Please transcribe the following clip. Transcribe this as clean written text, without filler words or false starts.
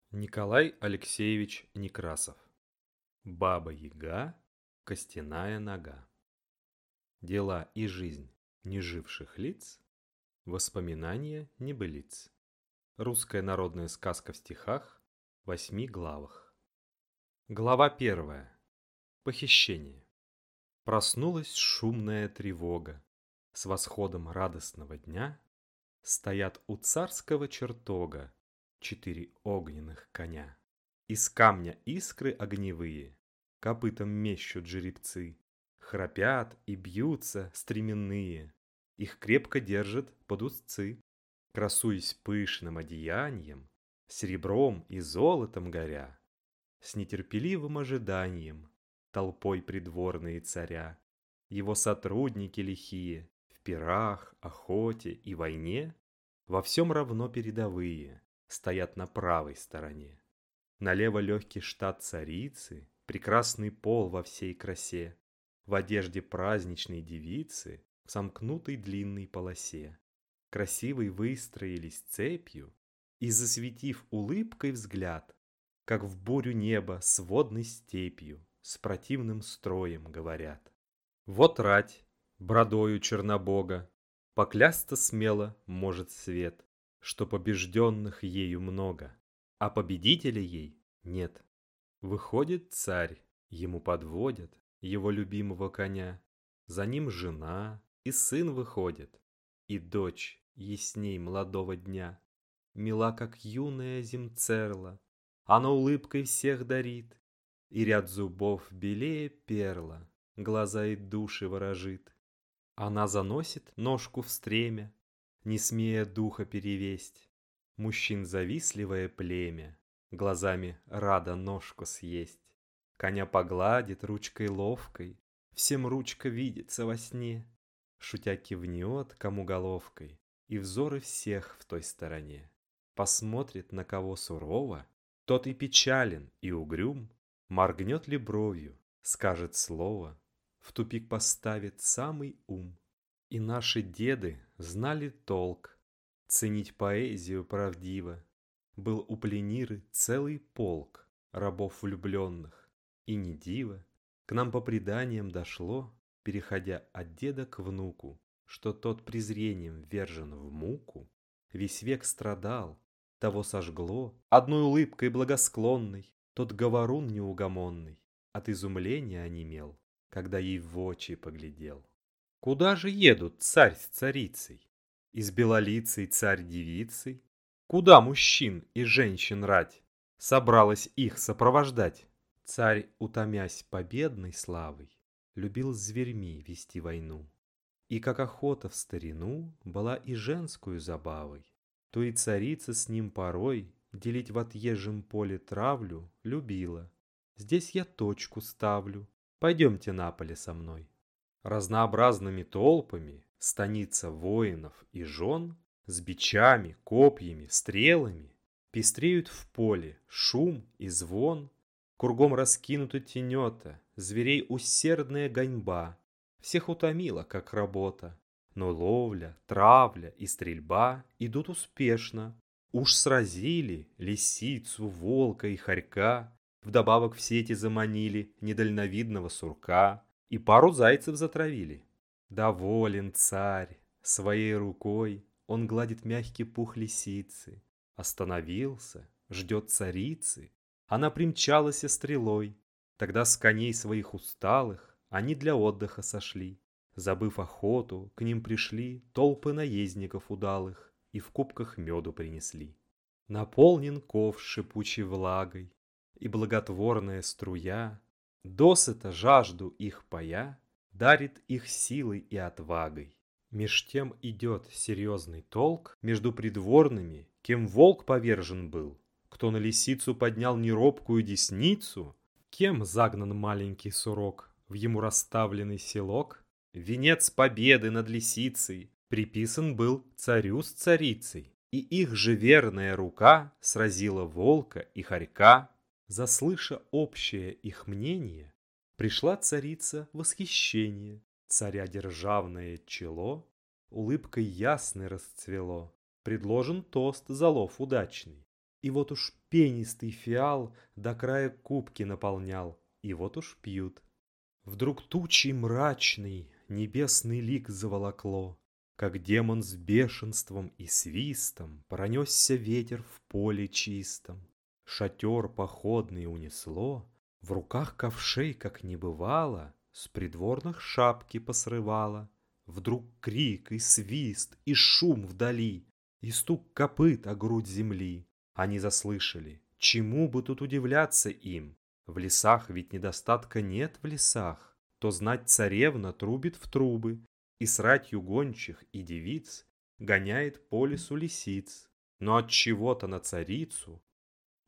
Николай Алексеевич Некрасов. Баба-Яга, костяная нога. Дела и жизнь неживших лиц, воспоминания небылиц. Русская народная сказка в стихах, 8 главах. Глава 1. Похищение. Проснулась шумная тревога. С восходом радостного дня стоят у царского чертога 4 огненных коня. Из камня искры огневые копытом мещут жеребцы. Храпят и бьются стременные, их крепко держат под узцы. Красуясь пышным одеянием, серебром и золотом горя, с нетерпеливым ожиданием толпой придворные царя, его сотрудники лихие, в пирах, охоте и войне во всем равно передовые стоят на правой стороне. Налево легкий штат царицы, прекрасный пол во всей красе, в одежде праздничной девицы, в сомкнутой длинной полосе. Красивой выстроились цепью и, засветив улыбкой взгляд, как в бурю неба с водной степью, с противным строем говорят. Вот рать, бродою Чернобога, поклясться смело может свет, что побежденных ею много, а победителя ей нет. Выходит царь, ему подводят его любимого коня, за ним жена и сын выходит, и дочь ясней молодого дня, мила, как юная земцерла, она улыбкой всех дарит, и ряд зубов белее перла, глаза и души ворожит. Она заносит ножку в стремя, не смея духа перевесть, мужчин завистливое племя, глазами рада ножку съесть. Коня погладит ручкой ловкой, всем ручка видится во сне, шутя кивнет кому головкой, и взоры всех в той стороне. Посмотрит на кого сурово, тот и печален, и угрюм, моргнет ли бровью, скажет слово, в тупик поставит самый ум. И наши деды знали толк ценить поэзию правдиво. Был у Плениры целый полк рабов влюбленных, и не диво, к нам по преданиям дошло, переходя от деда к внуку, что тот презрением ввержен в муку, весь век страдал, того сожгло одной улыбкой благосклонной, тот говорун неугомонный от изумления онемел, когда ей в очи поглядел. Куда же едут царь с царицей, и с белолицей царь-девицей? Куда мужчин и женщин рать собралась их сопровождать? Царь, утомясь победной славой, любил с зверьми вести войну. И как охота в старину была и женскую забавой, то и царица с ним порой делить в отъезжем поле травлю любила. Здесь я точку ставлю, пойдемте на поле со мной. Разнообразными толпами станица воинов и жен с бичами, копьями, стрелами пестреют в поле шум и звон. Кругом раскинуты тенета, зверей усердная гоньба. Всех утомила, как работа. Но ловля, травля и стрельба идут успешно. Уж сразили лисицу, волка и хорька. Вдобавок в сети заманили недальновидного сурка. И пару зайцев затравили. Доволен царь, своей рукой он гладит мягкий пух лисицы. Остановился, ждет царицы. Она примчалась стрелой. Тогда с коней своих усталых они для отдыха сошли. Забыв охоту, к ним пришли толпы наездников удалых и в кубках меду принесли. Наполнен ковш шипучей влагой, и благотворная струя, досыта жажду их пая, дарит их силой и отвагой. Меж тем идет серьезный толк между придворными, кем волк повержен был, кто на лисицу поднял неробкую десницу, кем загнан маленький сурок в ему расставленный селок. Венец победы над лисицей приписан был царю с царицей, и их же верная рука сразила волка и хорька. Заслыша общее их мнение, пришла царица в восхищение. Царя державное чело улыбкой ясной расцвело. Предложен тост за лов удачный. И вот уж Пенистый фиал до края кубки наполнял, и вот уж пьют. Вдруг тучей мрачный небесный лик заволокло, как демон с бешенством и свистом пронесся ветер в поле чистом. Шатер походный унесло, в руках ковшей, как не бывало, с придворных шапки посрывало. Вдруг крик и свист, и шум вдали, и стук копыт о грудь земли. Они заслышали, чему бы тут удивляться им? В лесах ведь недостатка нет в лесах. То знать царевна трубит в трубы, и с ратью гончих и девиц гоняет по лесу лисиц. Но от чего-то на царицу